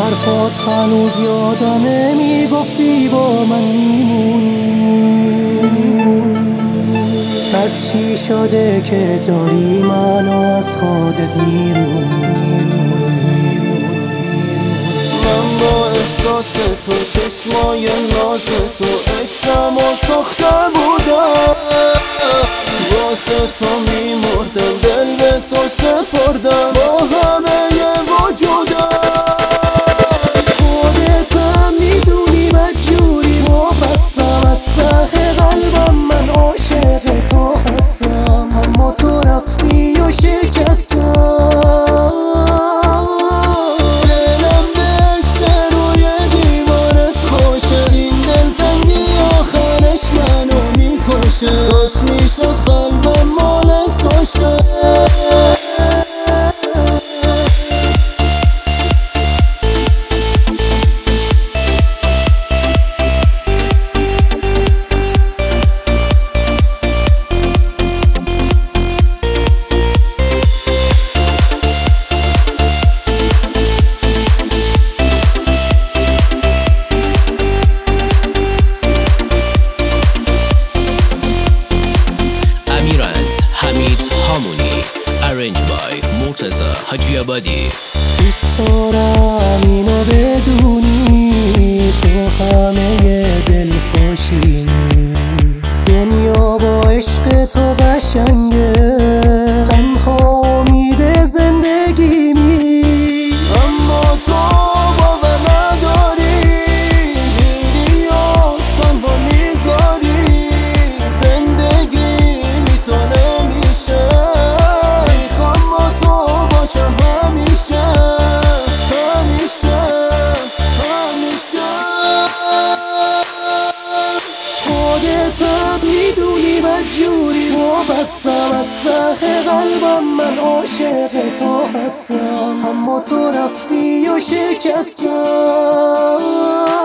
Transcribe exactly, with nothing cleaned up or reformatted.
حرفات هنوز یادمه، میگفتی با من میمونی. پس چی شده که داری منو از خودت میرونی؟ من با احساس تو، چشمای ناز تو، عشقم و ساخته بودم. واسه تو میمردم، دل به تو سپردم با همه وجودم. خودتم میدونی بدجوری مبسم، از ته قلبم من عاشق تو هستم، اما تو رفتی و شکستم. دلم به عکس روی دیوارت خوشه، این دلتنگی آخرش منو میکشه. داشت میشد قلبم مال تو شه. Arranged by مرتضی حاجی آبادی. دوست دارم اینو بدونی، تو همه دل خوشینی. دنیا با عشق تو قشنگه، تنها امید زندگیمی. اما تو باور نداری، میری و تنها میذاری. زندگی بی تو نمیشه، همیشه همیشه همیشه. خودتم میدونی بدجوری مبسم، از ته قلبم من عاشق تو هستم، اما تو رفتی و شکستم.